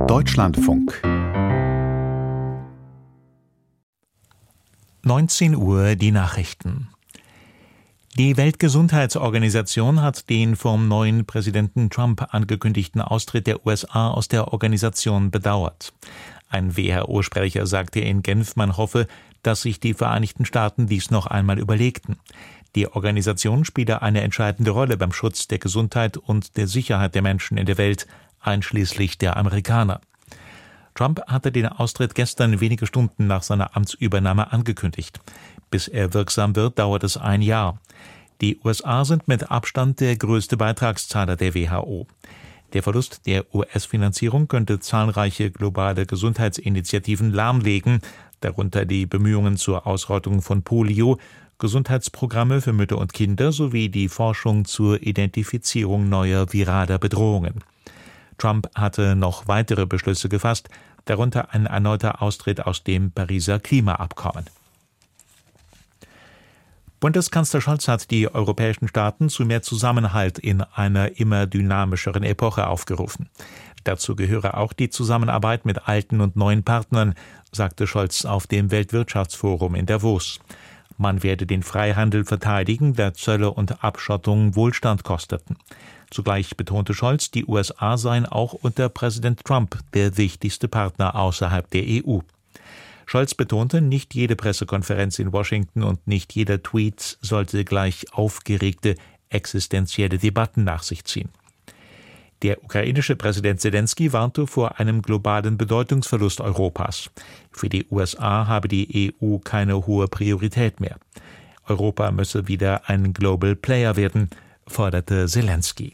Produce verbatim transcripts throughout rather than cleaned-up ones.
Deutschlandfunk. neunzehn Uhr die Nachrichten. Die Weltgesundheitsorganisation hat den vom neuen Präsidenten Trump angekündigten Austritt der U S A aus der Organisation bedauert. Ein W H O-Sprecher sagte in Genf, man hoffe, dass sich die Vereinigten Staaten dies noch einmal überlegten. Die Organisation spiele eine entscheidende Rolle beim Schutz der Gesundheit und der Sicherheit der Menschen in der Welt, einschließlich der Amerikaner. Trump hatte den Austritt gestern wenige Stunden nach seiner Amtsübernahme angekündigt. Bis er wirksam wird, dauert es ein Jahr. Die U S A sind mit Abstand der größte Beitragszahler der W H O. Der Verlust der U S-Finanzierung könnte zahlreiche globale Gesundheitsinitiativen lahmlegen, darunter die Bemühungen zur Ausrottung von Polio, Gesundheitsprogramme für Mütter und Kinder sowie die Forschung zur Identifizierung neuer viraler Bedrohungen. Trump hatte noch weitere Beschlüsse gefasst, darunter ein erneuter Austritt aus dem Pariser Klimaabkommen. Bundeskanzler Scholz hat die europäischen Staaten zu mehr Zusammenhalt in einer immer dynamischeren Epoche aufgerufen. Dazu gehöre auch die Zusammenarbeit mit alten und neuen Partnern, sagte Scholz auf dem Weltwirtschaftsforum in Davos. Man werde den Freihandel verteidigen, der Zölle und Abschottung Wohlstand kosteten. Zugleich betonte Scholz, die U S A seien auch unter Präsident Trump der wichtigste Partner außerhalb der E U. Scholz betonte, nicht jede Pressekonferenz in Washington und nicht jeder Tweet sollte gleich aufgeregte, existenzielle Debatten nach sich ziehen. Der ukrainische Präsident Selenskyj warnte vor einem globalen Bedeutungsverlust Europas. Für die U S A habe die E U keine hohe Priorität mehr. Europa müsse wieder ein Global Player werden, forderte Selenskyj.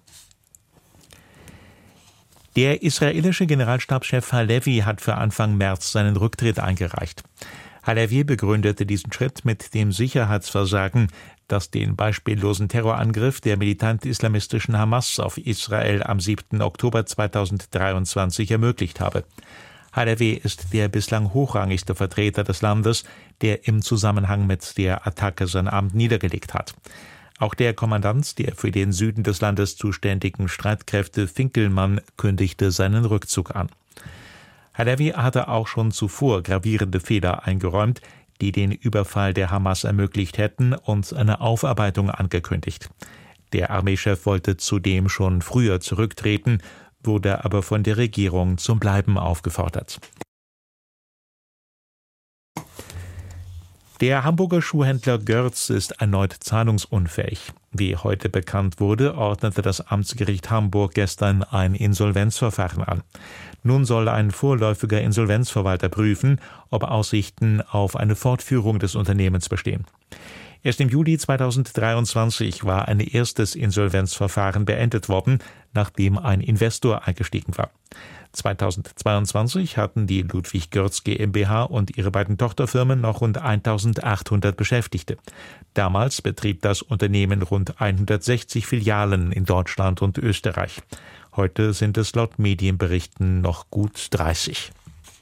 Der israelische Generalstabschef Halevi hat für Anfang März seinen Rücktritt eingereicht. Halevi begründete diesen Schritt mit dem Sicherheitsversagen, das den beispiellosen Terrorangriff der militant-islamistischen Hamas auf Israel am siebten Oktober zweitausenddreiundzwanzig ermöglicht habe. Halevi ist der bislang hochrangigste Vertreter des Landes, der im Zusammenhang mit der Attacke sein Amt niedergelegt hat. Auch der Kommandant der für den Süden des Landes zuständigen Streitkräfte Finkelmann kündigte seinen Rückzug an. Halevi hatte auch schon zuvor gravierende Fehler eingeräumt, die den Überfall der Hamas ermöglicht hätten, und eine Aufarbeitung angekündigt. Der Armeechef wollte zudem schon früher zurücktreten, wurde aber von der Regierung zum Bleiben aufgefordert. Der Hamburger Schuhhändler Görz ist erneut zahlungsunfähig. Wie heute bekannt wurde, ordnete das Amtsgericht Hamburg gestern ein Insolvenzverfahren an. Nun soll ein vorläufiger Insolvenzverwalter prüfen, ob Aussichten auf eine Fortführung des Unternehmens bestehen. Erst im Juli zweitausenddreiundzwanzig war ein erstes Insolvenzverfahren beendet worden, nachdem ein Investor eingestiegen war. zweitausendzweiundzwanzig hatten die Ludwig Görz GmbH und ihre beiden Tochterfirmen noch rund eintausendachthundert Beschäftigte. Damals betrieb das Unternehmen rund hundertsechzig Filialen in Deutschland und Österreich. Heute sind es laut Medienberichten noch gut dreißig.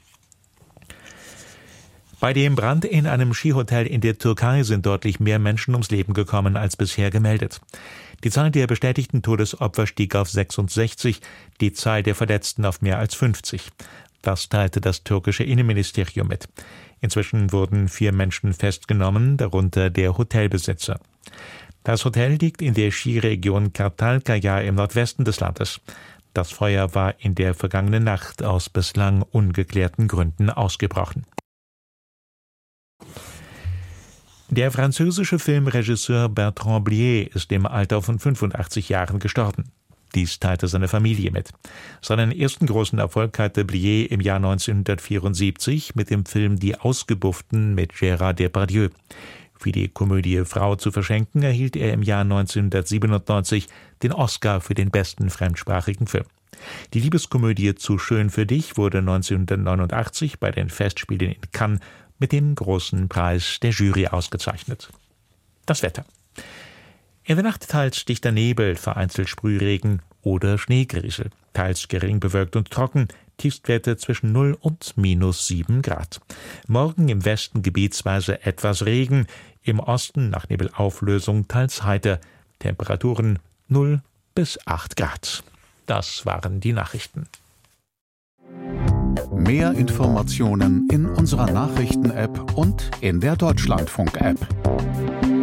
Bei dem Brand in einem Skihotel in der Türkei sind deutlich mehr Menschen ums Leben gekommen als bisher gemeldet. Die Zahl der bestätigten Todesopfer stieg auf sechsundsechzig, die Zahl der Verletzten auf mehr als fünfzig. Das teilte das türkische Innenministerium mit. Inzwischen wurden vier Menschen festgenommen, darunter der Hotelbesitzer. Das Hotel liegt in der Skiregion Kartalkaya im Nordwesten des Landes. Das Feuer war in der vergangenen Nacht aus bislang ungeklärten Gründen ausgebrochen. Der französische Filmregisseur Bertrand Blier ist im Alter von fünfundachtzig Jahren gestorben. Dies teilte seine Familie mit. Seinen ersten großen Erfolg hatte Blier im Jahr neunzehnhundertvierundsiebzig mit dem Film Die Ausgebufften mit Gérard Depardieu. Für die Komödie Frau zu verschenken erhielt er im Jahr neunzehnhundertsiebenundneunzig den Oscar für den besten fremdsprachigen Film. Die Liebeskomödie Zu schön für dich wurde neunzehnhundertneunundachtzig bei den Festspielen in Cannes mit dem großen Preis der Jury ausgezeichnet. Das Wetter. In der Nacht teils dichter Nebel, vereinzelt Sprühregen oder Schneegriesel. Teils gering bewölkt und trocken, Tiefstwerte zwischen null und minus sieben Grad. Morgen im Westen gebietsweise etwas Regen, im Osten nach Nebelauflösung teils heiter. Temperaturen null bis acht Grad. Das waren die Nachrichten. Mehr Informationen in unserer Nachrichten-App und in der Deutschlandfunk-App.